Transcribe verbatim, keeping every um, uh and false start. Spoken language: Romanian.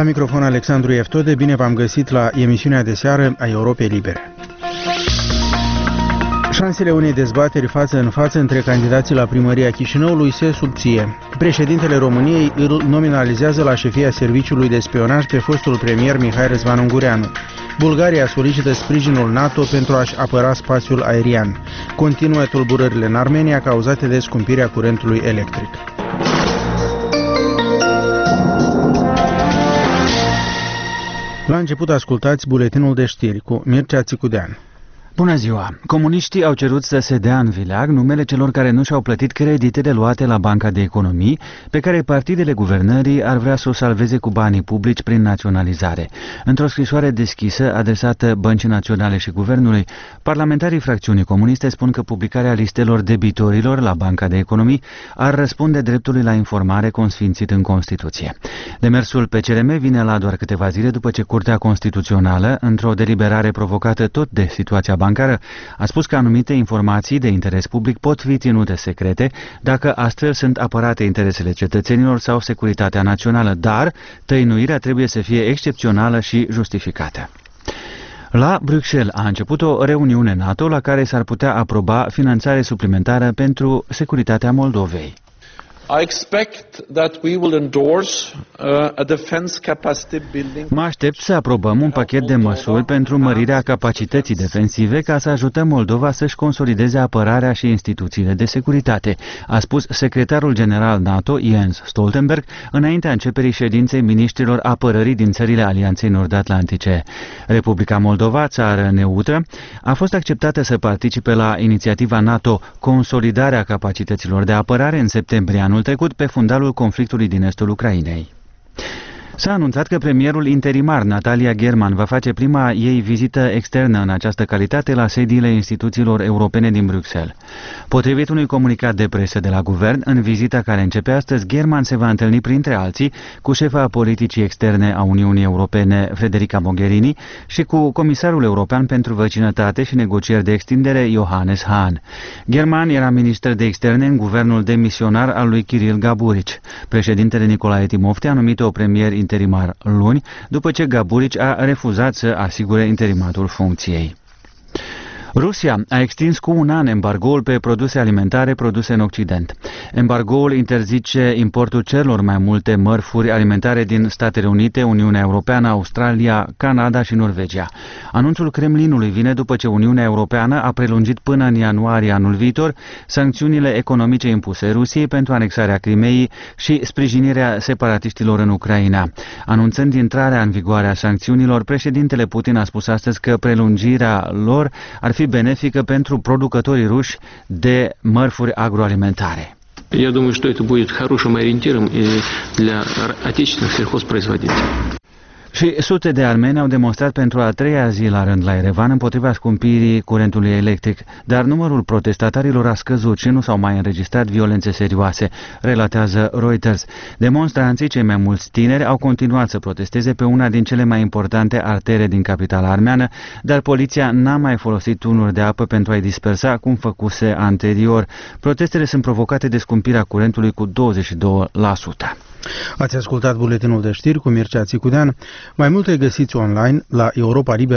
microfon Alexandru Eftode, bine v-am găsit la emisiunea de seară a Europei Libere. Șansele unei dezbateri față în față între candidații la primăria Chișinăului se subție. Președintele României îl nominalizează la șefia Serviciului de Spionaj pe fostul premier Mihai Răzvan Ungureanu. Bulgaria solicită sprijinul NATO pentru a-și apăra spațiul aerian. Continuă tulburările în Armenia cauzate de scumpirea curentului electric. La început ascultați buletinul de știri cu Mircea Țicudean. Bună ziua! Comuniștii au cerut să se dea în vileag numele celor care nu și-au plătit creditele luate la Banca de Economii, pe care partidele guvernării ar vrea să o salveze cu banii publici prin naționalizare. Într-o scrisoare deschisă adresată Băncii Naționale și Guvernului, parlamentarii fracțiunii comuniste spun că publicarea listelor debitorilor la Banca de Economii ar răspunde dreptului la informare consfințit în Constituție. Demersul P C R M vine la doar câteva zile după ce Curtea Constituțională, într-o deliberare provocată tot de situația bancară, a spus că anumite informații de interes public pot fi ținute secrete dacă astfel sunt apărate interesele cetățenilor sau securitatea națională, dar tăinuirea trebuie să fie excepțională și justificată. La Bruxelles a început o reuniune NATO la care s-ar putea aproba finanțare suplimentară pentru securitatea Moldovei. I expect that we will endorse uh, a defense capacity building. Mă aștept să aprobăm un pachet de măsuri pentru mărirea capacității defensive ca să ajutăm Moldova să-și consolideze apărarea și instituțiile de securitate, a spus secretarul general NATO Jens Stoltenberg înaintea începerii ședinței miniștrilor apărării din țările Alianței Nord-Atlantice. Republica Moldova, țară neutră, a fost acceptată să participe la inițiativa NATO Consolidarea capacităților de apărare în septembrie anul trecut pe fundalul conflictului din estul Ucrainei. S-a anunțat că premierul interimar Natalia German va face prima ei vizită externă în această calitate la sediile instituțiilor europene din Bruxelles. Potrivit unui comunicat de presă de la guvern, în vizita care începe astăzi, German se va întâlni printre alții cu șefa politicii externe a Uniunii Europene, Federica Mogherini, și cu comisarul european pentru vecinătate și negocieri de extindere, Johannes Hahn. German era ministru de externe în guvernul demisionar al lui Kiril Gaburici. Președintele Nicolae Timofte a numit-o premier interimar luni, după ce Gaburici a refuzat să asigure interimatul funcției. Rusia a extins cu un an embargoul pe produse alimentare produse în Occident. Embargoul interzice importul celor mai multe mărfuri alimentare din Statele Unite, Uniunea Europeană, Australia, Canada și Norvegia. Anunțul Kremlinului vine după ce Uniunea Europeană a prelungit până în ianuarie anul viitor sancțiunile economice impuse Rusiei pentru anexarea Crimeii și sprijinirea separatiștilor în Ucraina. Anunțând intrarea în vigoare a sancțiunilor, președintele Putin a spus astăzi că prelungirea lor ar fi benefică pentru producătorii ruși de mărfuri agroalimentare. Я думаю, что это будет хорошим ориентиром для отечественных сельхозпроизводителей. Și sute de armeni au demonstrat pentru a treia zi la rând la Erevan împotriva scumpirii curentului electric, dar numărul protestatarilor a scăzut și nu s-au mai înregistrat violențe serioase, relatează Reuters. Demonstranții, cei mai mulți tineri, au continuat să protesteze pe una din cele mai importante artere din capitala armeană, dar poliția n-a mai folosit tunuri de apă pentru a-i dispersa, cum făcuse anterior. Protestele sunt provocate de scumpirea curentului cu douăzeci și doi la sută. Ați ascultat buletinul de știri cu Mircea Țicudean. Mai multe găsiți online la Europa Liberă.